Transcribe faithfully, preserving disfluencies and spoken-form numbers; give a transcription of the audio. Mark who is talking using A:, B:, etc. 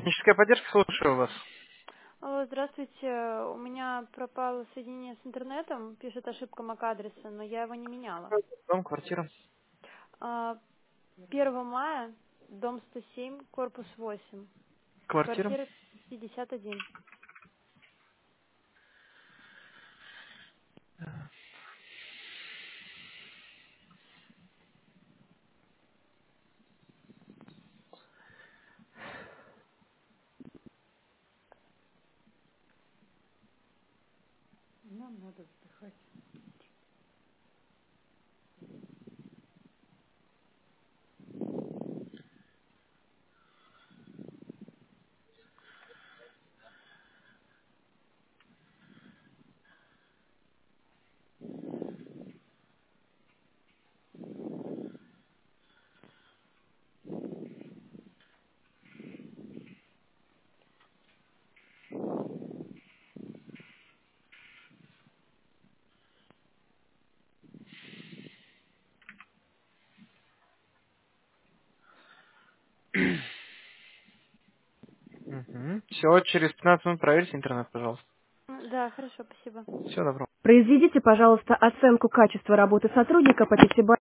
A: Техническая поддержка, слушаю вас.
B: Алло, здравствуйте. У меня пропало соединение с интернетом, пишет ошибка MAC-адреса, но я его не меняла.
A: Дом, квартира.
B: А, первого мая, дом сто семь, корпус восемь,
A: Квартира.
B: квартира пятьдесят один. Нам надо вздыхать.
A: Угу. Все, через пятнадцать минут проверьте интернет, пожалуйста.
B: М, Да, хорошо, спасибо.
A: Всего доброго.
C: Произведите, пожалуйста, оценку качества работы сотрудника по пятибалльной